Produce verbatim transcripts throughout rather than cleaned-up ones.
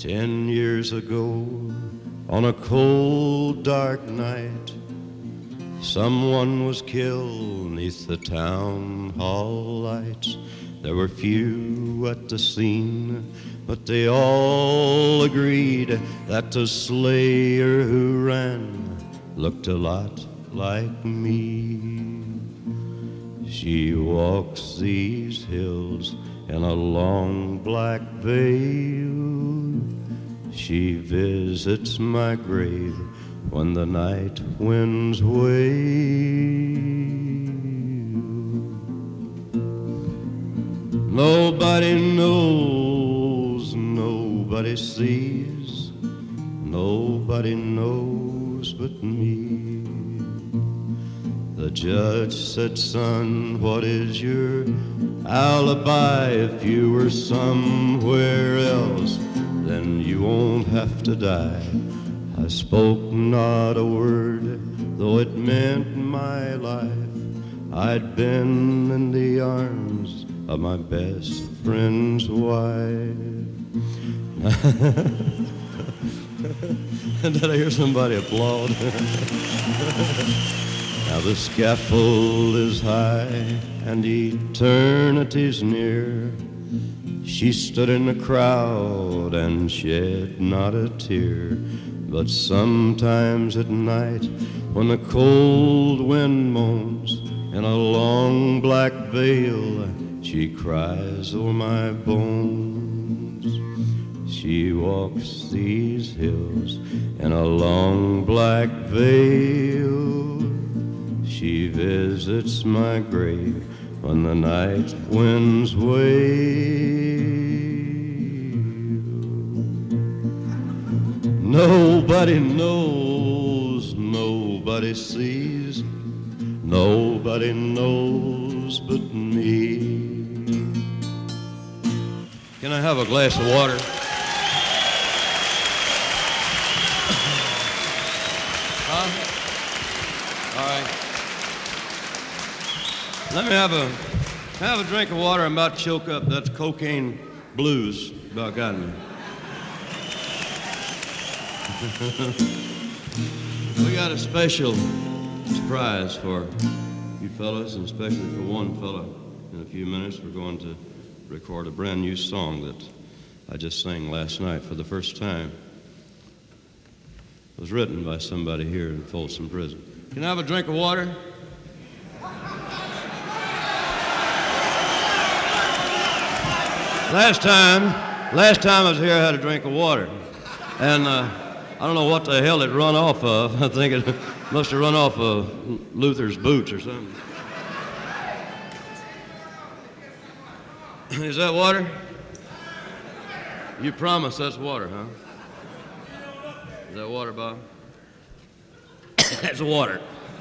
Ten years ago, on a cold, dark night, someone was killed neath the town hall lights. There were few at the scene, but they all agreed that the slayer who ran looked a lot like me. She walks these hills in a long black veil. She visits my grave when the night winds wail. Nobody knows, nobody sees, nobody knows but me. The judge said, son, what is your alibi? If you were somewhere else, then you won't have to die. I spoke not a word, though it meant my life. I'd been in the arms of my best friend's wife. Did I hear somebody applaud? Now the scaffold is high and eternity's near. She stood in the crowd and shed not a tear. But sometimes at night, when the cold wind moans in a long black veil, she cries o'er my bones. She walks these hills in a long black veil. She visits my grave when the night winds wail. Nobody knows, nobody sees, nobody knows but me. Can I have a glass of water? Huh? All right. Let me have a have a drink of water. I'm about to choke up. That's cocaine blues about got me. We got a special surprise for you fellas, and especially for one fella. In a few minutes, we're going to record a brand new song that I just sang last night for the first time. It was written by somebody here in Folsom Prison. Can I have a drink of water? Last time, last time I was here, I had a drink of water, and uh, I don't know what the hell it run off of. I think it must have run off of Luther's boots or something. Is that water? You promise that's water, huh? Is that water, Bob? That's water.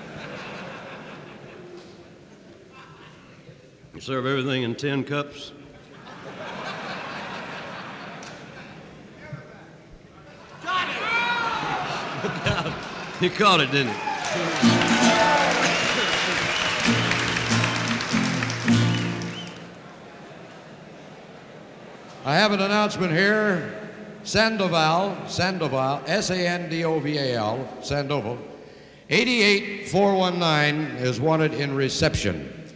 You serve everything in tin cups? You caught it, didn't you? I have an announcement here. Sandoval, Sandoval, S A N D O V A L, Sandoval, eighty-eight four one nine is wanted in reception.